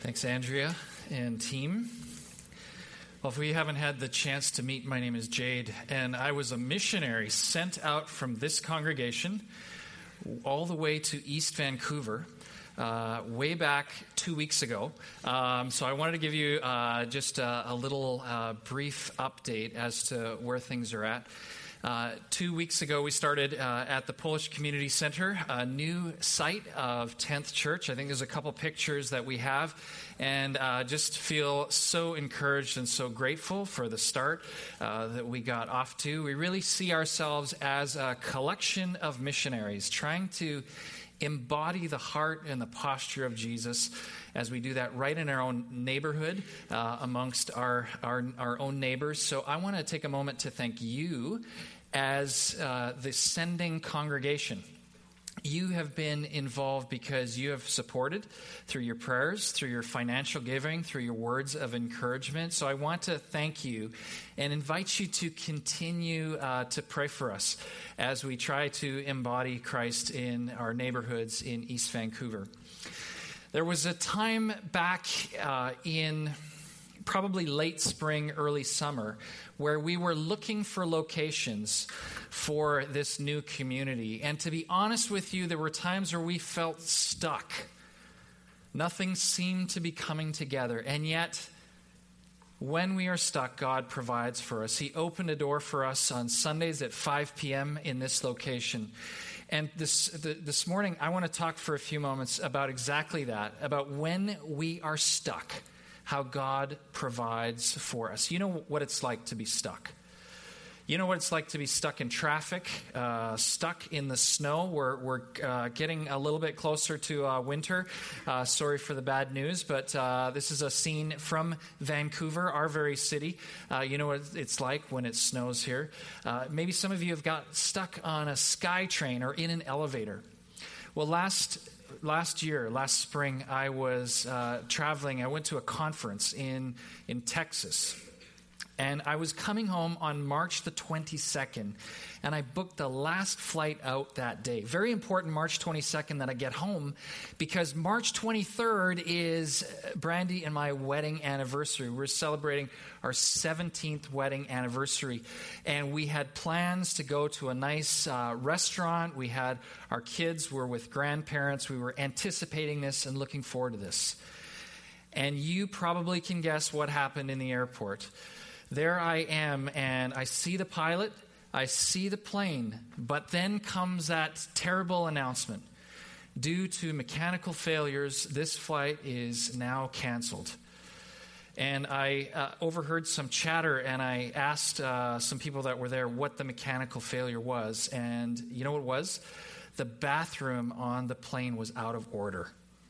Thanks, Andrea and team. Well, if we haven't had the chance to meet, my name is Jade, and I was a missionary sent out from this congregation all the way to East Vancouver way back 2 weeks ago. So I wanted to give you just a little brief update as to where things are at. 2 weeks ago, we started at the Polish Community Center, a new site of 10th Church. I think there's a couple pictures that we have, and just feel so encouraged and so grateful for the start that we got off to. We really see ourselves as a collection of missionaries trying to embody the heart and the posture of Jesus as we do that right in our own neighborhood amongst our own neighbors. So I want to take a moment to thank you as the sending congregation. You have been involved because you have supported through your prayers, through your financial giving, through your words of encouragement. So I want to thank you and invite you to continue to pray for us as we try to embody Christ in our neighborhoods in East Vancouver. There was a time back in probably late spring, early summer, where we were looking for locations for this new community. And to be honest with you, there were times where we felt stuck. Nothing seemed to be coming together. And yet, when we are stuck, God provides for us. He opened a door for us on Sundays at 5 p.m. in this location. And this morning, I want to talk for a few moments about exactly that, about when we are stuck, how God provides for us. You know what it's like to be stuck. You know what it's like to be stuck in traffic, stuck in the snow. We're getting a little bit closer to winter. Sorry for the bad news, but this is a scene from Vancouver, our very city. You know what it's like when it snows here. Maybe some of you have got stuck on a SkyTrain or in an elevator. Well, last spring, I was traveling. I went to a conference in Texas. And I was coming home on March the 22nd, and I booked the last flight out that day. Very important, March 22nd, that I get home, because March 23rd is Brandy and my wedding anniversary. We're celebrating our 17th wedding anniversary, and we had plans to go to a nice restaurant. We had our kids were with grandparents. We were anticipating this and looking forward to this. And you probably can guess what happened in the airport. There I am, and I see the pilot, I see the plane, but then comes that terrible announcement. Due to mechanical failures, this flight is now canceled. And I overheard some chatter, and I asked some people that were there what the mechanical failure was. And you know what it was? The bathroom on the plane was out of order.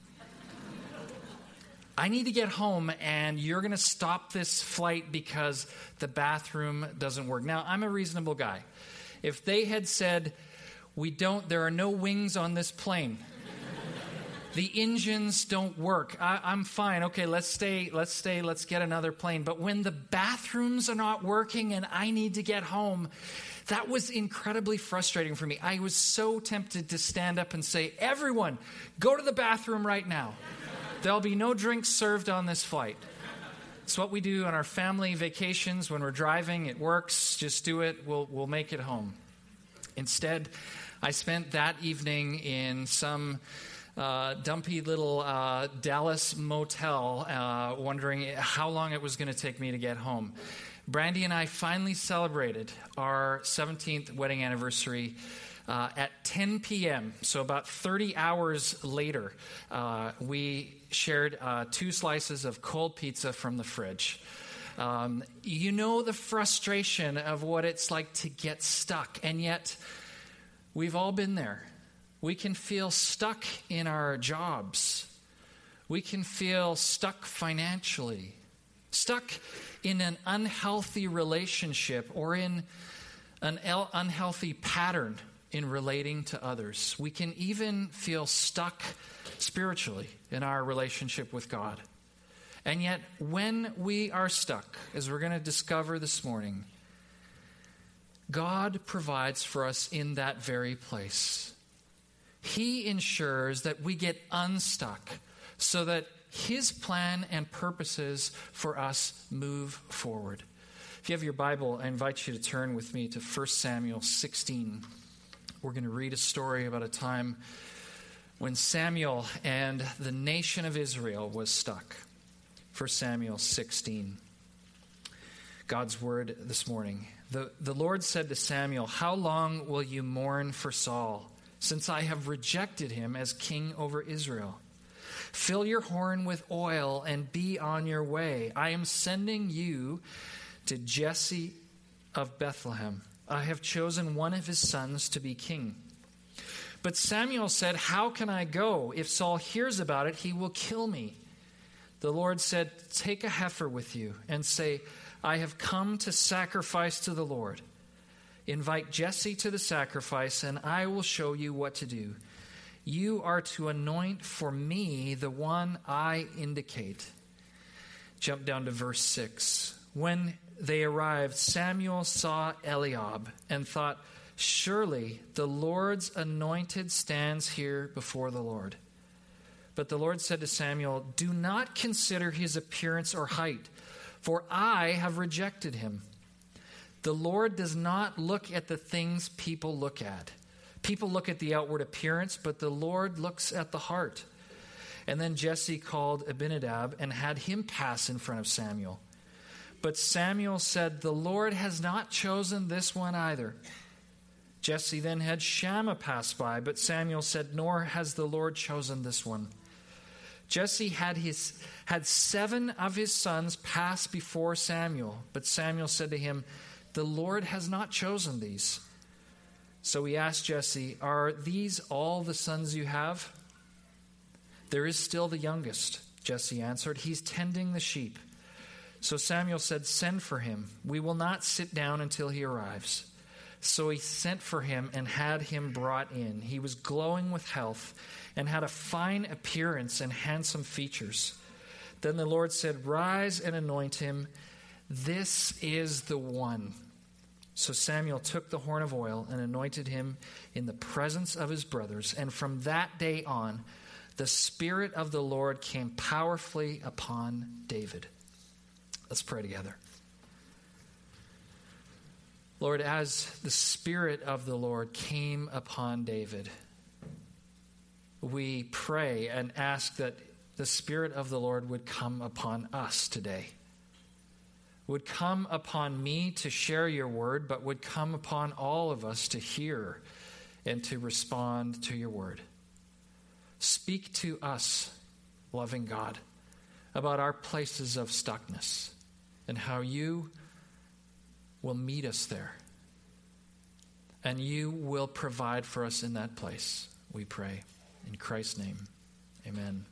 I need to get home, and you're going to stop this flight because the bathroom doesn't work. Now, I'm a reasonable guy. If they had said, there are no wings on this plane, the engines don't work, I'm fine. Okay, let's get another plane. But when the bathrooms are not working and I need to get home, that was incredibly frustrating for me. I was so tempted to stand up and say, everyone, go to the bathroom right now. There'll be no drinks served on this flight. It's what we do on our family vacations when we're driving. It works. Just do it. We'll make it home. Instead, I spent that evening in some dumpy little Dallas motel, wondering how long it was going to take me to get home. Brandy and I finally celebrated our 17th wedding anniversary at 10 p.m., so about 30 hours later, we shared 2 slices of cold pizza from the fridge. You know the frustration of what it's like to get stuck, and yet we've all been there. We can feel stuck in our jobs. We can feel stuck financially, stuck in an unhealthy relationship or in an unhealthy pattern in relating to others. We can even feel stuck spiritually in our relationship with God. And yet, when we are stuck, as we're going to discover this morning, God provides for us in that very place. He ensures that we get unstuck so that his plan and purposes for us move forward. If you have your Bible, I invite you to turn with me to 1 Samuel 16. We're going to read a story about a time when Samuel and the nation of Israel was stuck. 1 Samuel 16. God's word this morning. The Lord said to Samuel, "How long will you mourn for Saul, since I have rejected him as king over Israel? Fill your horn with oil and be on your way. I am sending you to Jesse of Bethlehem. I have chosen one of his sons to be king." But Samuel said, "How can I go? If Saul hears about it, he will kill me." The Lord said, "Take a heifer with you and say, 'I have come to sacrifice to the Lord.' Invite Jesse to the sacrifice, and I will show you what to do. You are to anoint for me the one I indicate." Jump down to verse 6. When they arrived, Samuel saw Eliab and thought, "Surely the Lord's anointed stands here before the Lord." But the Lord said to Samuel, "Do not consider his appearance or height, for I have rejected him. The Lord does not look at the things people look at. People look at the outward appearance, but the Lord looks at the heart." And then Jesse called Abinadab and had him pass in front of Samuel. But Samuel said, "The Lord has not chosen this one either." Jesse then had Shammah pass by, but Samuel said, "Nor has the Lord chosen this one." Jesse had 7 of his sons pass before Samuel, but Samuel said to him, "The Lord has not chosen these." So he asked Jesse, "Are these all the sons you have?" "There is still the youngest," Jesse answered. "He's tending the sheep." So Samuel said, "Send for him. We will not sit down until he arrives." So he sent for him and had him brought in. He was glowing with health and had a fine appearance and handsome features. Then the Lord said, "Rise and anoint him. This is the one." So Samuel took the horn of oil and anointed him in the presence of his brothers. And from that day on, the Spirit of the Lord came powerfully upon David. Let's pray together. Lord, as the Spirit of the Lord came upon David, we pray and ask that the Spirit of the Lord would come upon us today. Would come upon me to share your word, but would come upon all of us to hear and to respond to your word. Speak to us, loving God, about our places of stuckness and how you will meet us there. And you will provide for us in that place, we pray. In Christ's name, amen.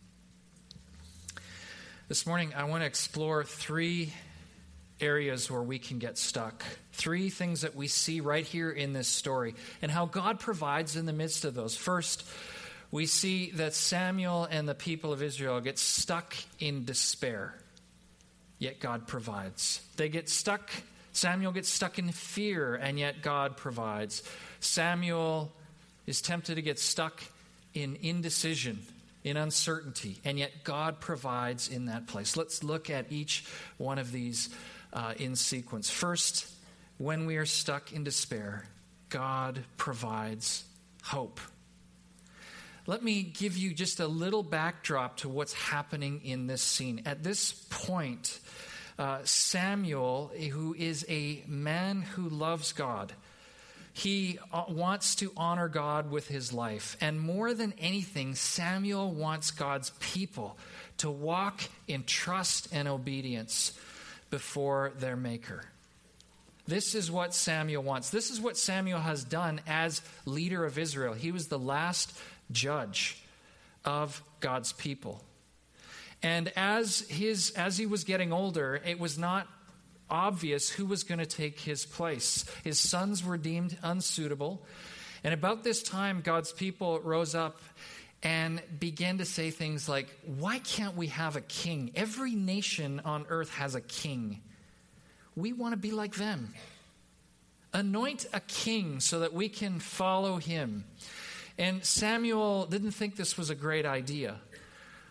This morning, I want to explore 3 areas where we can get stuck. 3 things that we see right here in this story and how God provides in the midst of those. First, we see that Samuel and the people of Israel get stuck in despair, yet God provides. Samuel gets stuck in fear, and yet God provides. Samuel is tempted to get stuck in indecision, in uncertainty, and yet God provides in that place. Let's look at each one of these in sequence. First, when we are stuck in despair, God provides hope. Let me give you just a little backdrop to what's happening in this scene. At this point, Samuel, who is a man who loves God, he wants to honor God with his life. And more than anything, Samuel wants God's people to walk in trust and obedience before their Maker. This is what Samuel wants. This is what Samuel has done as leader of Israel. He was the last judge of God's people. And as he was getting older, it was not obvious who was going to take his place. His sons were deemed unsuitable. And about this time, God's people rose up and began to say things like, "Why can't we have a king? Every nation on earth has a king. We want to be like them. Anoint a king so that we can follow him." And Samuel didn't think this was a great idea.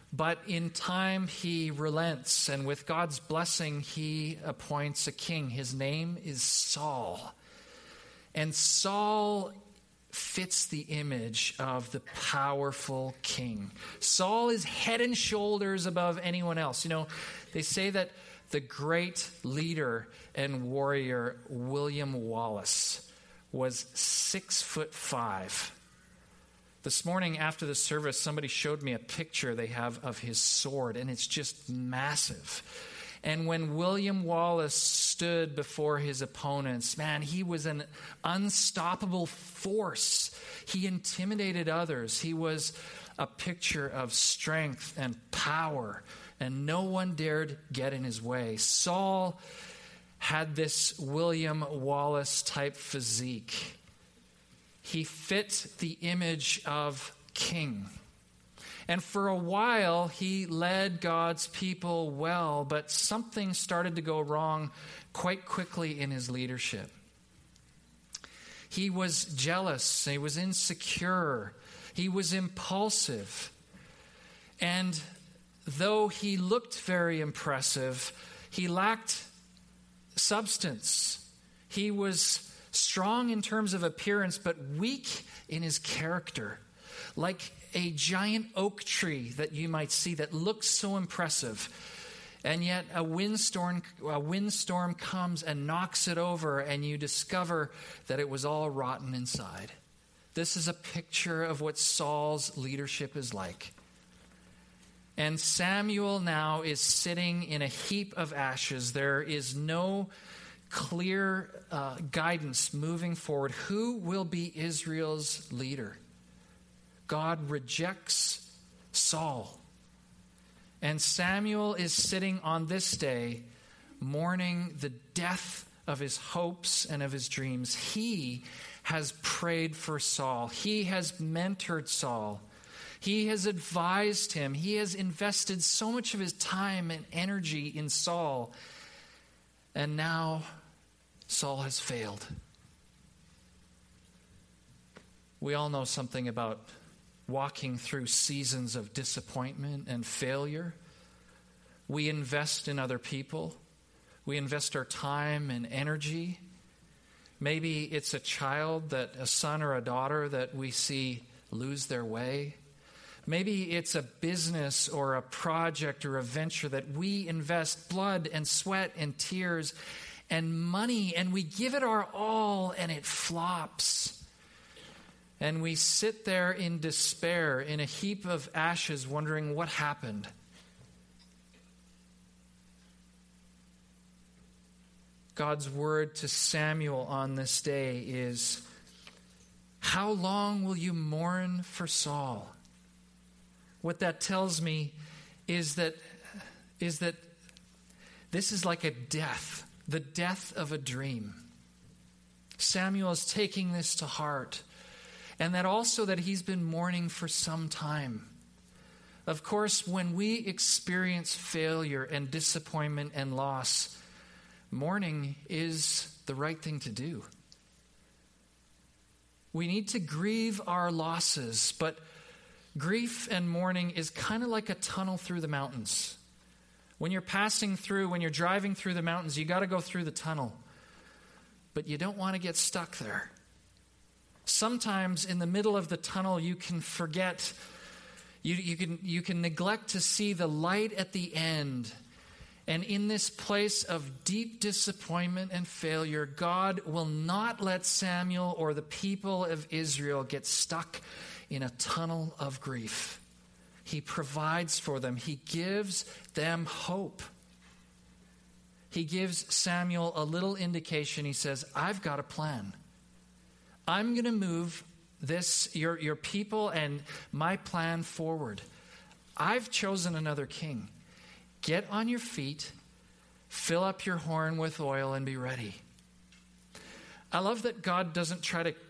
But in time, he relents, and with God's blessing, he appoints a king. His name is Saul. And Saul fits the image of the powerful king. Saul is head and shoulders above anyone else. You know, they say that the great leader and warrior William Wallace was 6'5". This morning after the service, somebody showed me a picture they have of his sword, and it's just massive. And when William Wallace stood before his opponents, man, he was an unstoppable force. He intimidated others. He was a picture of strength and power, and no one dared get in his way. Saul had this William Wallace type physique. He fit the image of king. And for a while, he led God's people well, but something started to go wrong quite quickly in his leadership. He was jealous. He was insecure. He was impulsive. And though he looked very impressive, he lacked substance. He was strong in terms of appearance, but weak in his character. Like a giant oak tree that you might see that looks so impressive, and yet a windstorm comes and knocks it over, and you discover that it was all rotten inside. This is a picture of what Saul's leadership is like. And Samuel now is sitting in a heap of ashes. There is no clear guidance moving forward. Who will be Israel's leader? God rejects Saul. And Samuel is sitting on this day mourning the death of his hopes and of his dreams. He has prayed for Saul. He has mentored Saul. He has advised him. He has invested so much of his time and energy in Saul. And now Saul has failed. We all know something about walking through seasons of disappointment and failure. We invest in other people. We invest our time and energy. Maybe it's a child, a son or a daughter that we see lose their way. Maybe it's a business or a project or a venture that we invest blood and sweat and tears and money, and we give it our all, and it flops. And we sit there in despair, in a heap of ashes, wondering what happened. God's word to Samuel on this day is, "How long will you mourn for Saul?" What that tells me is that this is like a death, the death of a dream. Samuel is taking this to heart. And that also that he's been mourning for some time. Of course, when we experience failure and disappointment and loss, mourning is the right thing to do. We need to grieve our losses, but grief and mourning is kind of like a tunnel through the mountains. When you're driving through the mountains, you got to go through the tunnel. But you don't want to get stuck there. Sometimes in the middle of the tunnel, you can forget, you can neglect to see the light at the end. And in this place of deep disappointment and failure, God will not let Samuel or the people of Israel get stuck in a tunnel of grief. He provides for them. He gives them hope. He gives Samuel a little indication. He says, "I've got a plan. I'm going to move your people and my plan forward. I've chosen another king. Get on your feet, fill up your horn with oil, and be ready." I love that God doesn't try to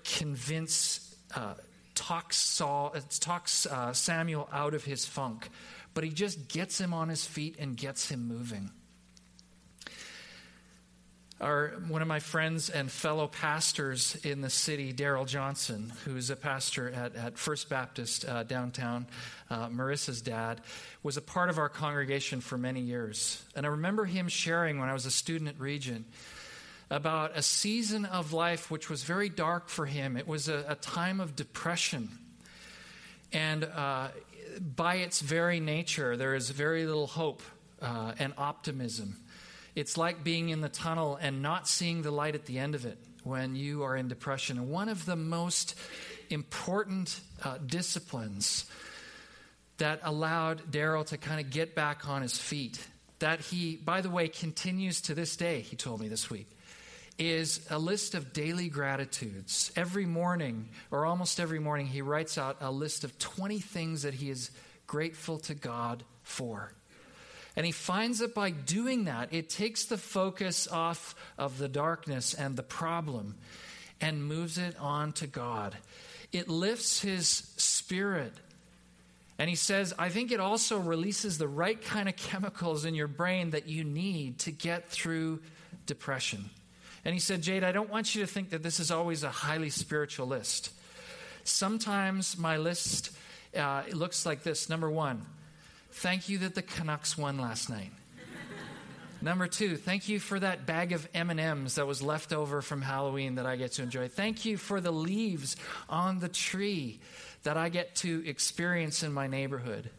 talk Samuel out of his funk, but he just gets him on his feet and gets him moving. One of my friends and fellow pastors in the city, Daryl Johnson, who's a pastor at First Baptist downtown, Marissa's dad, was a part of our congregation for many years. And I remember him sharing when I was a student at Regent about a season of life which was very dark for him. It was a time of depression. And by its very nature, there is very little hope and optimism. It's like being in the tunnel and not seeing the light at the end of it when you are in depression. And one of the most important disciplines that allowed Daryl to kind of get back on his feet, that he, by the way, continues to this day, he told me this week, is a list of daily gratitudes. Every morning, or almost every morning, he writes out a list of 20 things that he is grateful to God for. And he finds that by doing that, it takes the focus off of the darkness and the problem and moves it on to God. It lifts his spirit. And he says, I think it also releases the right kind of chemicals in your brain that you need to get through depression. And he said, Jade, I don't want you to think that this is always a highly spiritual list. Sometimes my list looks like this. Number 1, thank you that the Canucks won last night. Number 2, thank you for that bag of M&Ms that was left over from Halloween that I get to enjoy. Thank you for the leaves on the tree that I get to experience in my neighborhood.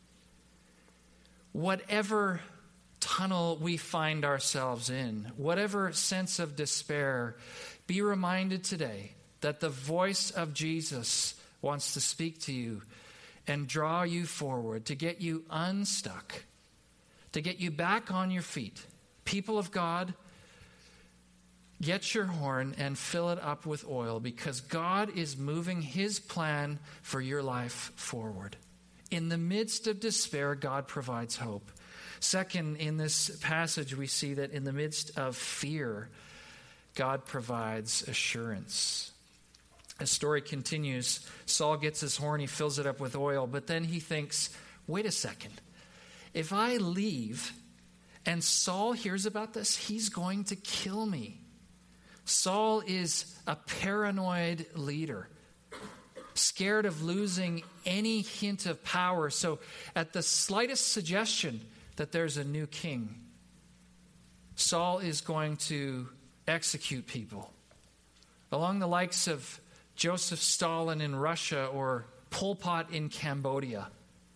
Whatever tunnel we find ourselves in, whatever sense of despair, be reminded today that the voice of Jesus wants to speak to you and draw you forward, to get you unstuck, to get you back on your feet. People of God, get your horn and fill it up with oil, because God is moving his plan for your life forward. In the midst of despair, God provides hope. Second, in this passage, we see that in the midst of fear, God provides assurance. The story continues. Saul gets his horn, he fills it up with oil, but then he thinks, wait a second. If I leave and Saul hears about this, he's going to kill me. Saul is a paranoid leader, scared of losing any hint of power. So at the slightest suggestion that there's a new king, Saul is going to execute people. Along the likes of Joseph Stalin in Russia or Pol Pot in Cambodia.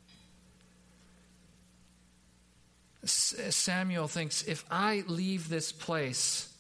Samuel thinks, if I leave this place,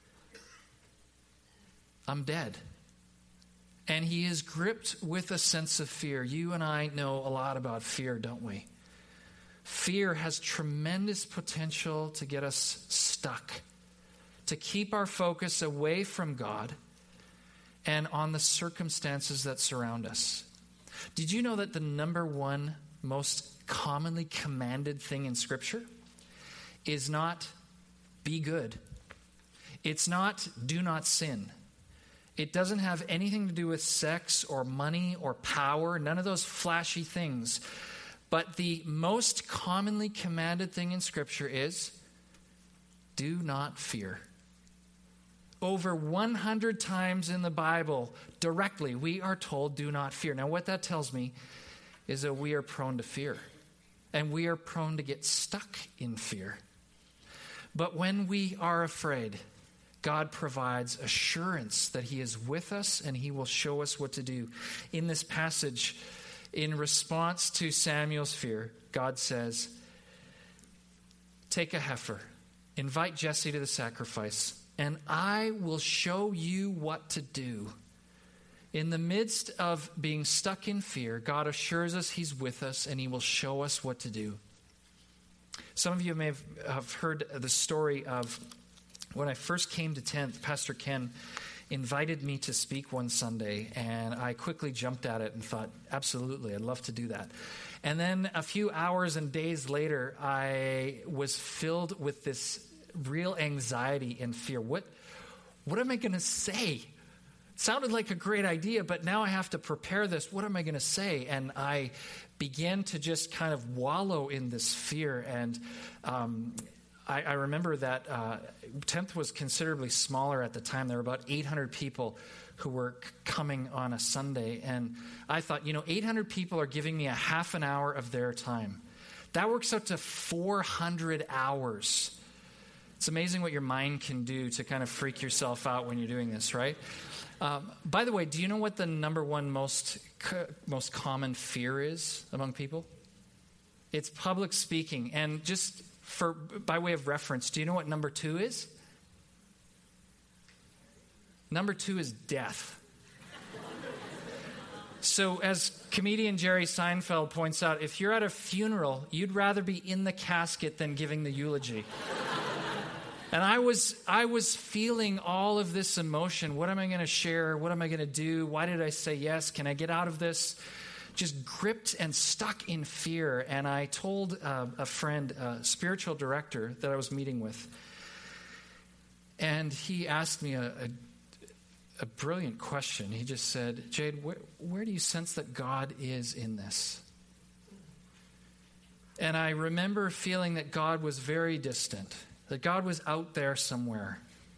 I'm dead. And he is gripped with a sense of fear. You and I know a lot about fear, don't we? Fear has tremendous potential to get us stuck, to keep our focus away from God and on the circumstances that surround us. Did you know that the number one most commonly commanded thing in Scripture is not be good? It's not do not sin. It doesn't have anything to do with sex or money or power, none of those flashy things. But the most commonly commanded thing in Scripture is do not fear. Over 100 times in the Bible, directly, we are told do not fear. Now, what that tells me is that we are prone to fear. And we are prone to get stuck in fear. But when we are afraid, God provides assurance that he is with us and he will show us what to do. In this passage, in response to Samuel's fear, God says, take a heifer, invite Jesse to the sacrifice, and I will show you what to do. In the midst of being stuck in fear, God assures us he's with us and he will show us what to do. Some of you may have heard the story of when I first came to 10th, Pastor Ken invited me to speak one Sunday, and I quickly jumped at it and thought, absolutely, I'd love to do that. And then a few hours and days later, I was filled with this real anxiety and fear. What am I going to say? It sounded like a great idea, but now I have to prepare this. What am I going to say? And I began to just kind of wallow in this fear, and I remember that 10th was considerably smaller at the time. There were about 800 people who were coming on a Sunday. And I thought, 800 people are giving me a half an hour of their time. That works out to 400 hours. It's amazing what your mind can do to kind of freak yourself out when you're doing this, right? By the way, do you know what the number one most common fear is among people? It's public speaking. And just by way of reference, do you know what number 2 is? Number 2 is death. So as comedian Jerry Seinfeld points out, if you're at a funeral, you'd rather be in the casket than giving the eulogy. And I was feeling all of this emotion. What am I going to share? What am I going to do? Why did I say yes? Can I get out of this? Just gripped and stuck in fear. And I told a friend, a spiritual director that I was meeting with, and he asked me a brilliant question. He just said, Jade, where do you sense that God is in this? And I remember feeling that God was very distant, that God was out there somewhere.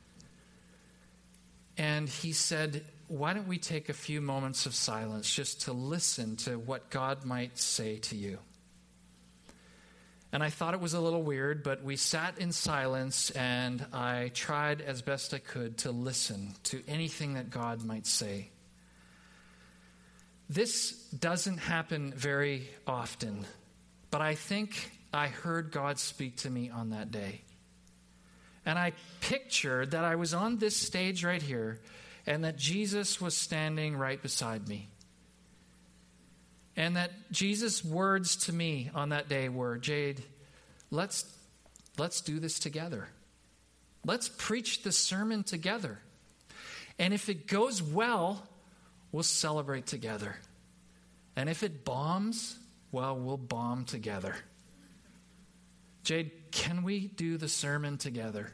And he said, why don't we take a few moments of silence just to listen to what God might say to you? And I thought it was a little weird, but we sat in silence, and I tried as best I could to listen to anything that God might say. This doesn't happen very often, but I think I heard God speak to me on that day. And I pictured that I was on this stage right here, and that Jesus was standing right beside me. And that Jesus' words to me on that day were, Jade, let's do this together. Let's preach the sermon together. And if it goes well, we'll celebrate together. And if it bombs, well, we'll bomb together. Jade, can we do the sermon together?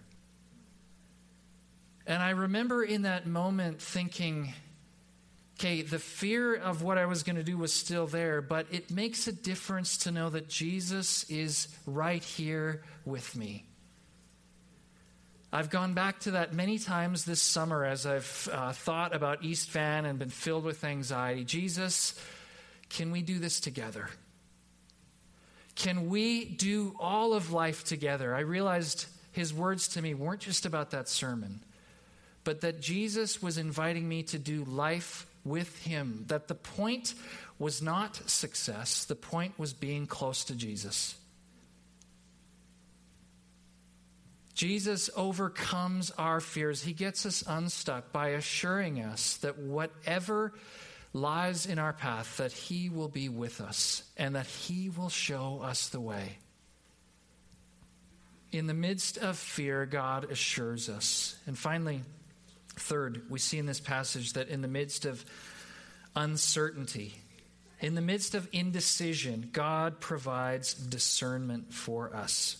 And I remember in that moment thinking, okay, the fear of what I was going to do was still there, but it makes a difference to know that Jesus is right here with me. I've gone back to that many times this summer as I've thought about East Van and been filled with anxiety. Jesus, can we do this together? Can we do all of life together? I realized his words to me weren't just about that sermon, but that Jesus was inviting me to do life with him. That the point was not success. The point was being close to Jesus. Jesus overcomes our fears. He gets us unstuck by assuring us that whatever lies in our path, that he will be with us and that he will show us the way. In the midst of fear, God assures us. And finally, third, we see in this passage that in the midst of uncertainty, in the midst of indecision, God provides discernment for us.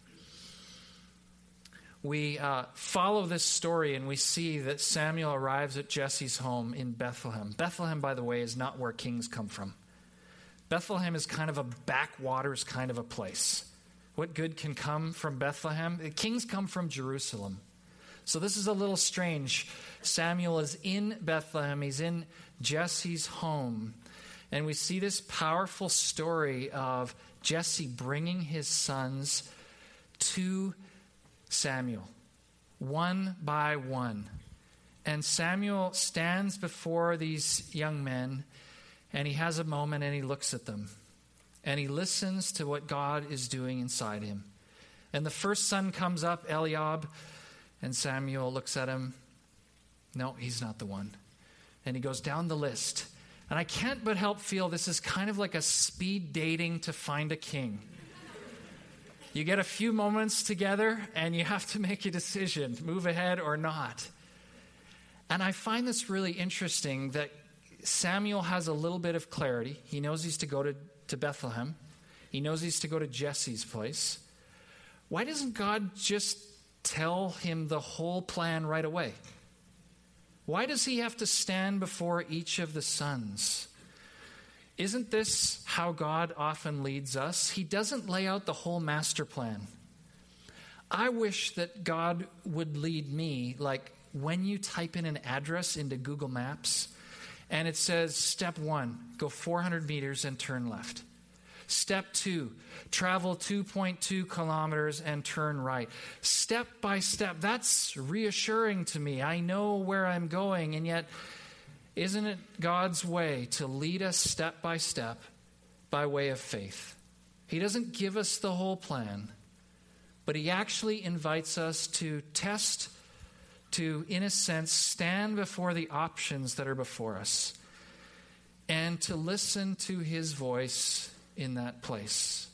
We follow this story and we see that Samuel arrives at Jesse's home in Bethlehem. Bethlehem, by the way, is not where kings come from. Bethlehem is kind of a backwaters kind of a place. What good can come from Bethlehem? The kings come from Jerusalem. So this is a little strange. Samuel is in Bethlehem. He's in Jesse's home. And we see this powerful story of Jesse bringing his sons to Samuel, one by one. And Samuel stands before these young men, and he has a moment and he looks at them. And he listens to what God is doing inside him. And the first son comes up, Eliab, and Samuel looks at him. No, he's not the one. And he goes down the list. And I can't but help feel this is kind of like a speed dating to find a king. You get a few moments together and you have to make a decision, move ahead or not. And I find this really interesting that Samuel has a little bit of clarity. He knows he's to go to Bethlehem. He knows he's to go to Jesse's place. Why doesn't God just tell him the whole plan right away? Why does he have to stand before each of the sons? Isn't this how God often leads us? He doesn't lay out the whole master plan. I wish that God would lead me, like when you type in an address into Google Maps and it says, step 1, go 400 meters and turn left. Step 2, travel 2.2 kilometers and turn right. Step by step, that's reassuring to me. I know where I'm going, and yet, isn't it God's way to lead us step by step by way of faith? He doesn't give us the whole plan, but he actually invites us to test, to, in a sense, stand before the options that are before us and to listen to his voice in that place.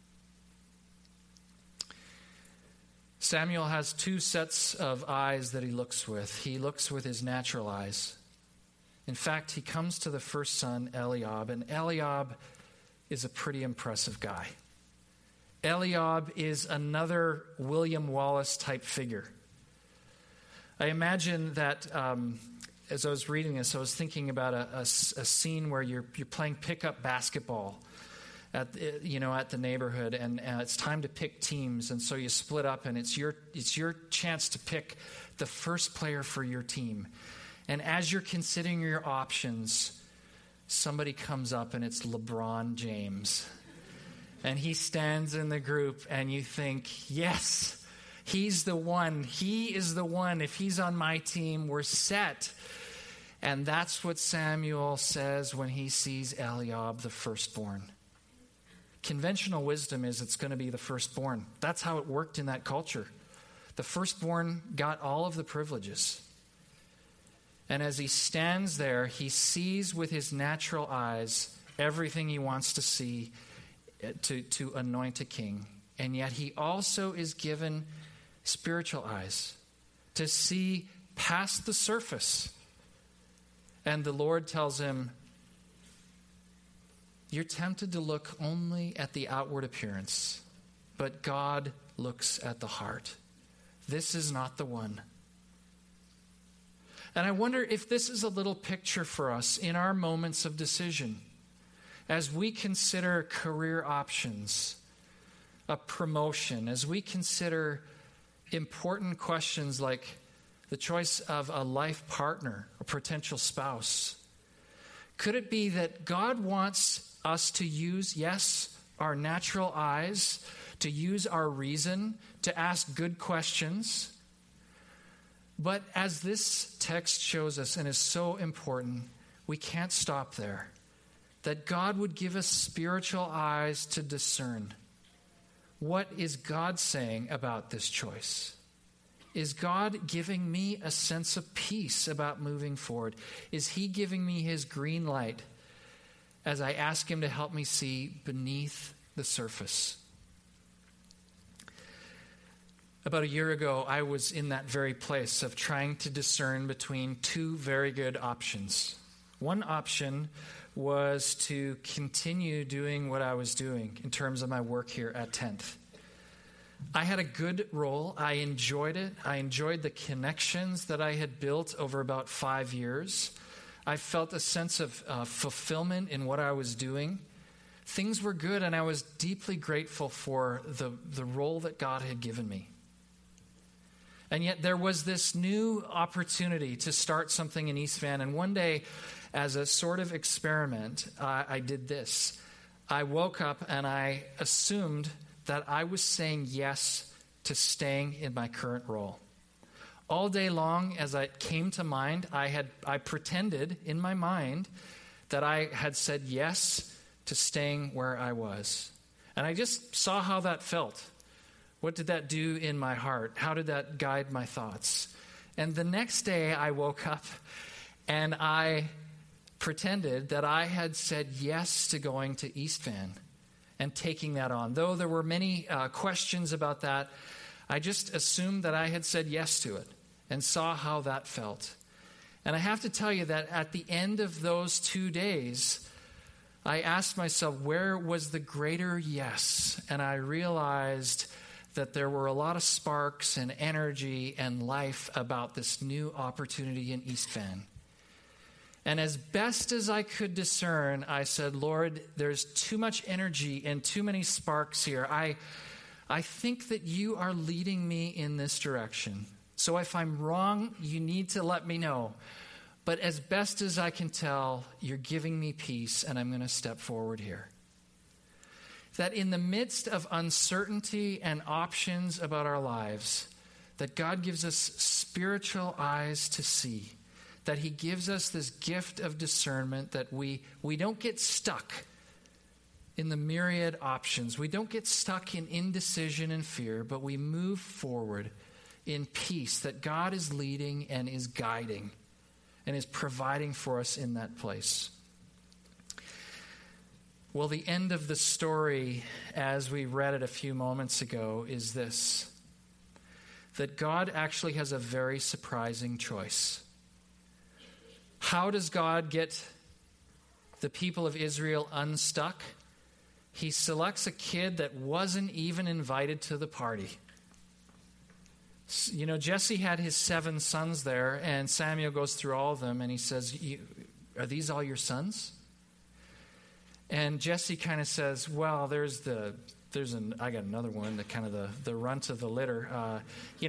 Samuel has 2 sets of eyes that he looks with. He looks with his natural eyes. In fact, he comes to the first son, Eliab, and Eliab is a pretty impressive guy. Eliab is another William Wallace type figure. I imagine that as I was reading this, I was thinking about a scene where you're playing pickup basketball at the neighborhood, and it's time to pick teams, and so you split up, and it's your chance to pick the first player for your team. And as you're considering your options, somebody comes up, and it's LeBron James. And he stands in the group, and you think, yes, he's the one. He is the one. If he's on my team, we're set. And that's what Samuel says when he sees Eliab, the firstborn. Conventional wisdom is it's going to be the firstborn. That's how it worked in that culture. The firstborn got all of the privileges. And as he stands there, he sees with his natural eyes everything he wants to see to anoint a king. And yet he also is given spiritual eyes to see past the surface. And the Lord tells him, you're tempted to look only at the outward appearance, but God looks at the heart. This is not the one. And I wonder if this is a little picture for us in our moments of decision as we consider career options, a promotion, as we consider important questions like the choice of a life partner, a potential spouse. Could it be that God wants us to use, yes, our natural eyes, to use our reason, to ask good questions? But as this text shows us, and is so important, we can't stop there. That God would give us spiritual eyes to discern. What is God saying about this choice? Is God giving me a sense of peace about moving forward? Is he giving me his green light as I ask him to help me see beneath the surface? About a year ago, I was in that very place of trying to discern between 2 very good options. One option was to continue doing what I was doing in terms of my work here at 10th. I had a good role. I enjoyed it. I enjoyed the connections that I had built over about 5 years. I felt a sense of fulfillment in what I was doing. Things were good, and I was deeply grateful for the role that God had given me. And yet there was this new opportunity to start something in East Van. And one day, as a sort of experiment, I did this. I woke up and I assumed that I was saying yes to staying in my current role. All day long, as it came to mind, I pretended in my mind that I had said yes to staying where I was. And I just saw how that felt. What did that do in my heart? How did that guide my thoughts? And the next day I woke up and I pretended that I had said yes to going to East Van and taking that on. Though there were many questions about that, I just assumed that I had said yes to it and saw how that felt. And I have to tell you that at the end of those 2 days, I asked myself, where was the greater yes? And I realized that there were a lot of sparks and energy and life about this new opportunity in East Van. And as best as I could discern, I said, Lord, there's too much energy and too many sparks here. I think that you are leading me in this direction. So if I'm wrong, you need to let me know. But as best as I can tell, you're giving me peace, and I'm going to step forward here. That in the midst of uncertainty and options about our lives, that God gives us spiritual eyes to see. That he gives us this gift of discernment, that we don't get stuck in the myriad options. We don't get stuck in indecision and fear, but we move forward in peace, that God is leading and is guiding and is providing for us in that place. Well, the end of the story, as we read it a few moments ago, is this: that God actually has a very surprising choice. How does God get the people of Israel unstuck? He selects a kid that wasn't even invited to the party. You know, Jesse had his 7 sons there, and Samuel goes through all of them, and he says, are these all your sons? And Jesse kind of says, well, I got another one, the runt of the litter.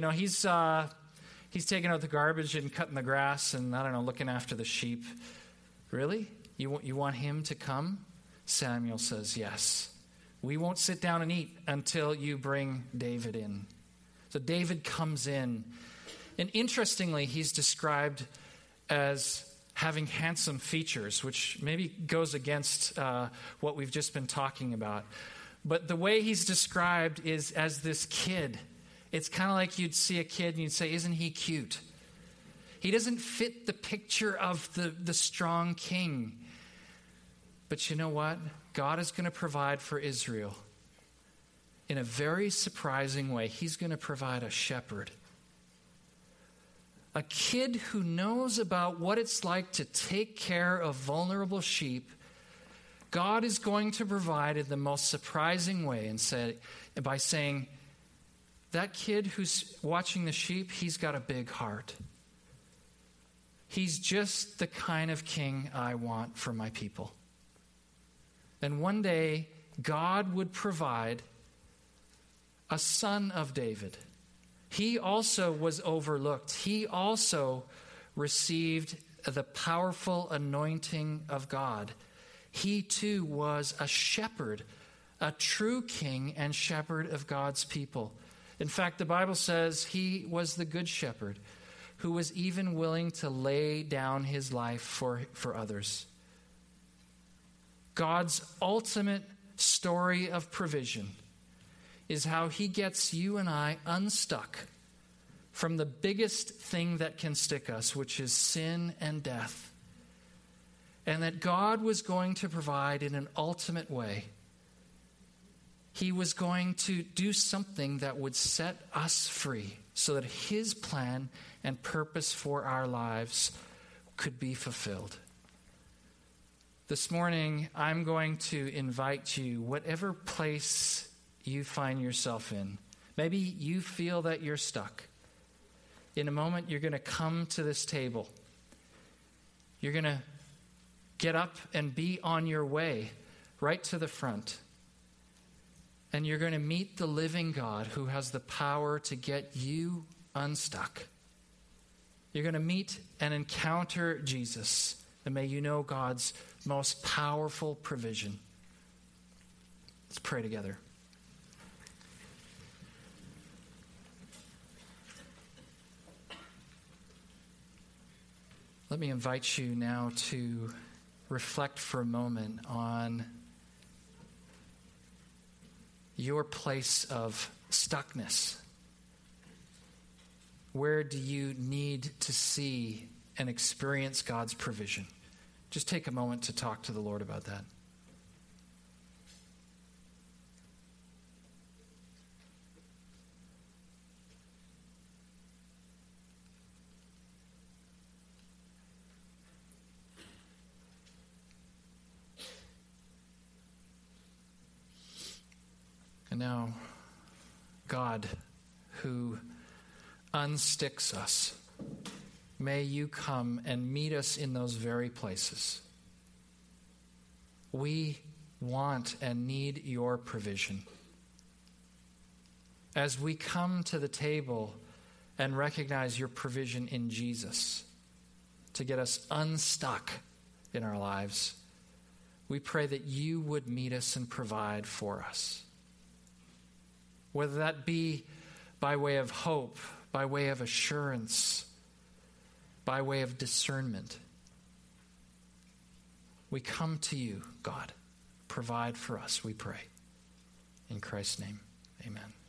He's taking out the garbage and cutting the grass and, looking after the sheep. Really? You want him to come? Samuel says, yes. We won't sit down and eat until you bring David in. So David comes in. And interestingly, he's described as having handsome features, which maybe goes against what we've just been talking about. But the way he's described is as this kid. It's kind of like you'd see a kid and you'd say, isn't he cute? He doesn't fit the picture of the strong king. But you know what? God is going to provide for Israel in a very surprising way. He's going to provide a shepherd. A kid who knows about what it's like to take care of vulnerable sheep. God is going to provide in the most surprising way by saying, that kid who's watching the sheep, he's got a big heart. He's just the kind of king I want for my people. And one day, God would provide a son of David. He also was overlooked. He also received the powerful anointing of God. He too was a shepherd, a true king and shepherd of God's people. In fact, the Bible says he was the good shepherd who was even willing to lay down his life for others. God's ultimate story of provision is how he gets you and I unstuck from the biggest thing that can stick us, which is sin and death. And that God was going to provide in an ultimate way. He was going to do something that would set us free so that his plan and purpose for our lives could be fulfilled. This morning, I'm going to invite you, whatever place you find yourself in. Maybe you feel that you're stuck. In a moment, you're going to come to this table. You're going to get up and be on your way right to the front. And you're going to meet the living God who has the power to get you unstuck. You're going to meet and encounter Jesus. And may you know God's most powerful provision. Let's pray together. Let me invite you now to reflect for a moment on your place of stuckness. Where do you need to see and experience God's provision? Just take a moment to talk to the Lord about that. And now, God, who unsticks us, may you come and meet us in those very places. We want and need your provision. as we come to the table and recognize your provision in Jesus to get us unstuck in our lives, we pray that you would meet us and provide for us. Whether that be by way of hope, by way of assurance, by way of discernment. We come to you, God. Provide for us, we pray. In Christ's name, amen.